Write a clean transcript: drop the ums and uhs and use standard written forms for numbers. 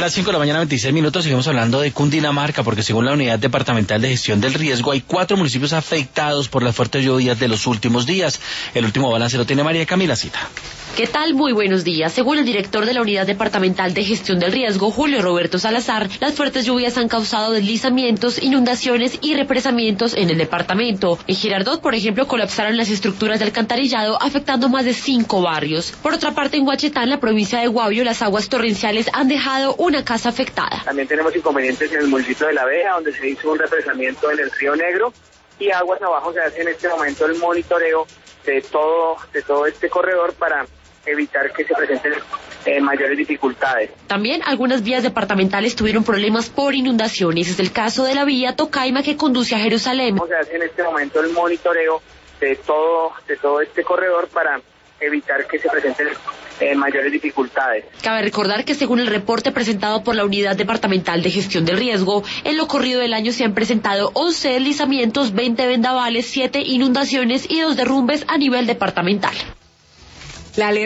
las 5 de la mañana, 26 minutos, seguimos hablando de Cundinamarca, porque según la Unidad Departamental de Gestión del Riesgo, hay 4 municipios afectados por las fuertes lluvias de los últimos días. El último balance lo tiene María Camila Cita. ¿Qué tal? Muy buenos días. Según el director de la Unidad Departamental de Gestión del Riesgo, Julio Roberto Salazar, las fuertes lluvias han causado deslizamientos, inundaciones y represamientos en el departamento. En Girardot, por ejemplo, colapsaron las estructuras de alcantarillado, afectando más de 5 barrios. Por otra parte, en Huachetán, la provincia de Guavio, las aguas torrenciales han dejado una casa afectada. También tenemos inconvenientes en el municipio de La Vega, donde se hizo un represamiento en el río Negro, y aguas abajo se hace en este momento el monitoreo de todo este corredor para evitar que se presenten mayores dificultades. También algunas vías departamentales tuvieron problemas por inundaciones. Es el caso de la vía Tocaima que conduce a Jerusalén. Se hace en este momento el monitoreo de todo este corredor para evitar que se presenten mayores dificultades. Cabe recordar que según el reporte presentado por la Unidad Departamental de Gestión del Riesgo, en lo corrido del año se han presentado 11 deslizamientos, 20 vendavales, 7 inundaciones y 2 derrumbes a nivel departamental.